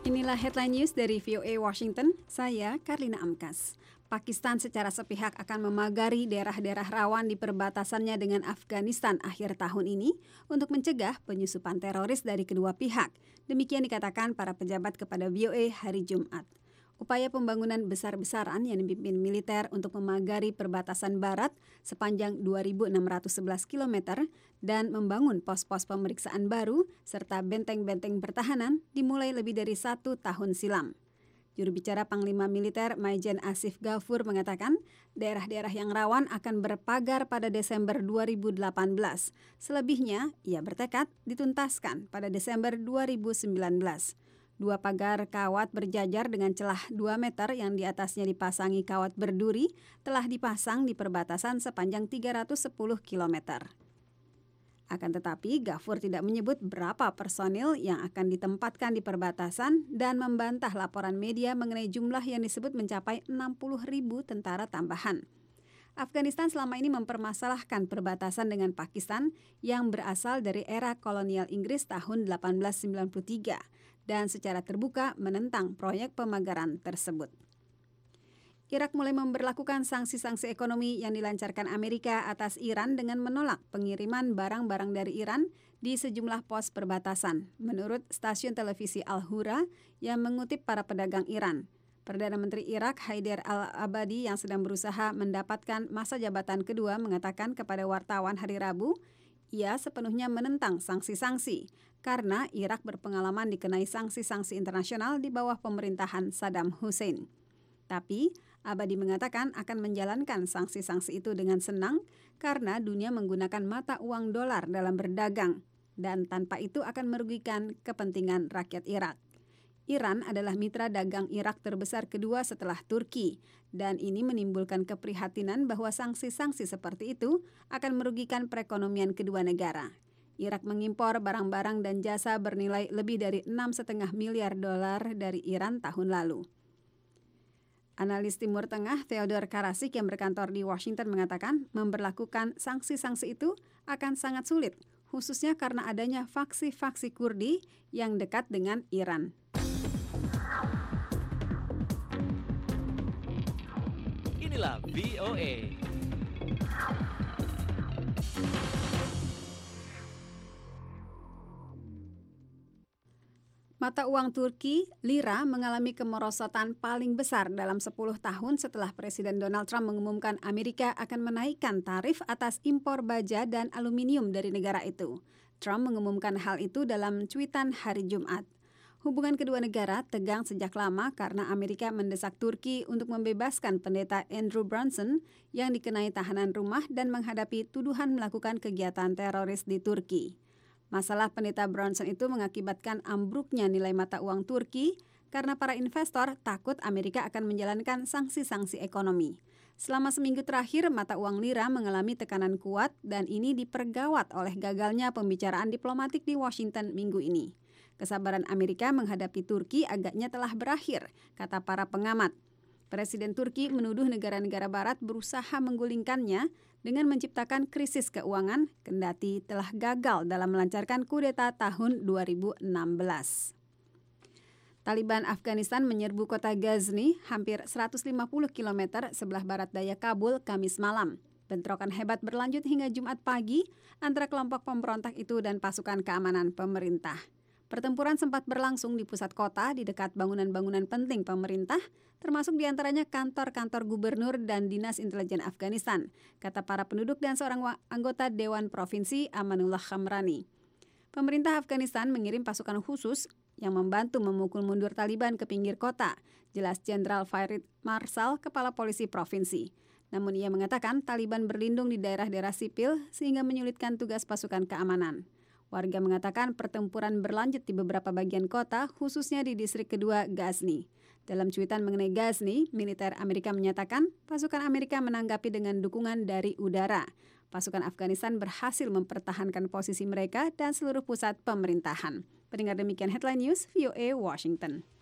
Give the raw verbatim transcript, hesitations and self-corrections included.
Inilah headline news dari V O A Washington, saya Karlina Amkas. Pakistan secara sepihak akan memagari daerah-daerah rawan di perbatasannya dengan Afghanistan akhir tahun ini untuk mencegah penyusupan teroris dari kedua pihak. Demikian dikatakan para pejabat kepada V O A hari Jumat. Upaya pembangunan besar-besaran yang dipimpin militer untuk memagari perbatasan barat sepanjang dua ribu enam ratus sebelas kilometer dan membangun pos-pos pemeriksaan baru serta benteng-benteng pertahanan dimulai lebih dari satu tahun silam. Juru bicara Panglima Militer Maijen Asif Ghafur mengatakan daerah-daerah yang rawan akan berpagar pada Desember dua ribu delapan belas. Selebihnya, ia bertekad dituntaskan pada Desember dua ribu sembilan belas. Dua pagar kawat berjajar dengan celah dua meter yang di atasnya dipasangi kawat berduri telah dipasang di perbatasan sepanjang tiga ratus sepuluh kilometer. Akan tetapi, Ghafur tidak menyebut berapa personil yang akan ditempatkan di perbatasan dan membantah laporan media mengenai jumlah yang disebut mencapai enam puluh ribu tentara tambahan. Afghanistan selama ini mempermasalahkan perbatasan dengan Pakistan yang berasal dari era kolonial Inggris tahun delapan belas sembilan puluh tiga. Dan secara terbuka menentang proyek pemagaran tersebut. Irak mulai memberlakukan sanksi-sanksi ekonomi yang dilancarkan Amerika atas Iran dengan menolak pengiriman barang-barang dari Iran di sejumlah pos perbatasan, menurut stasiun televisi Al-Hura yang mengutip para pedagang Iran. Perdana Menteri Irak Haider al-Abadi yang sedang berusaha mendapatkan masa jabatan kedua mengatakan kepada wartawan hari Rabu, ia sepenuhnya menentang sanksi-sanksi karena Irak berpengalaman dikenai sanksi-sanksi internasional di bawah pemerintahan Saddam Hussein. Tapi, Abadi mengatakan akan menjalankan sanksi-sanksi itu dengan senang karena dunia menggunakan mata uang dolar dalam berdagang dan tanpa itu akan merugikan kepentingan rakyat Irak. Iran adalah mitra dagang Irak terbesar kedua setelah Turki dan ini menimbulkan keprihatinan bahwa sanksi-sanksi seperti itu akan merugikan perekonomian kedua negara. Irak mengimpor barang-barang dan jasa bernilai lebih dari enam koma lima miliar dolar dari Iran tahun lalu. Analis Timur Tengah Theodor Karasik yang berkantor di Washington mengatakan memberlakukan sanksi-sanksi itu akan sangat sulit, khususnya karena adanya faksi-faksi Kurdi yang dekat dengan Iran. Inilah V O A. Mata uang Turki, lira, mengalami kemerosotan paling besar dalam sepuluh tahun setelah Presiden Donald Trump mengumumkan Amerika akan menaikkan tarif atas impor baja dan aluminium dari negara itu. Trump mengumumkan hal itu dalam cuitan hari Jumat. Hubungan kedua negara tegang sejak lama karena Amerika mendesak Turki untuk membebaskan pendeta Andrew Brunson yang dikenai tahanan rumah dan menghadapi tuduhan melakukan kegiatan teroris di Turki. Masalah pendeta Brunson itu mengakibatkan ambruknya nilai mata uang Turki karena para investor takut Amerika akan menjalankan sanksi-sanksi ekonomi. Selama seminggu terakhir, mata uang lira mengalami tekanan kuat dan ini dipergawat oleh gagalnya pembicaraan diplomatik di Washington minggu ini. Kesabaran Amerika menghadapi Turki agaknya telah berakhir, kata para pengamat. Presiden Turki menuduh negara-negara barat berusaha menggulingkannya dengan menciptakan krisis keuangan, kendati telah gagal dalam melancarkan kudeta tahun dua ribu enam belas. Taliban Afghanistan menyerbu kota Ghazni, hampir seratus lima puluh kilometer sebelah barat daya Kabul, Kamis malam. Bentrokan hebat berlanjut hingga Jumat pagi antara kelompok pemberontak itu dan pasukan keamanan pemerintah. Pertempuran sempat berlangsung di pusat kota di dekat bangunan-bangunan penting pemerintah, termasuk diantaranya kantor-kantor gubernur dan dinas intelijen Afghanistan, kata para penduduk dan seorang anggota Dewan Provinsi Amanullah Khamrani. Pemerintah Afghanistan mengirim pasukan khusus yang membantu memukul mundur Taliban ke pinggir kota, jelas Jenderal Farid Marsal, kepala polisi provinsi. Namun ia mengatakan Taliban berlindung di daerah-daerah sipil sehingga menyulitkan tugas pasukan keamanan. Warga mengatakan pertempuran berlanjut di beberapa bagian kota, khususnya di distrik kedua Ghazni. Dalam cuitan mengenai Ghazni, militer Amerika menyatakan pasukan Amerika menanggapi dengan dukungan dari udara. Pasukan Afghanistan berhasil mempertahankan posisi mereka dan seluruh pusat pemerintahan. Pendengar demikian headline news V O A Washington.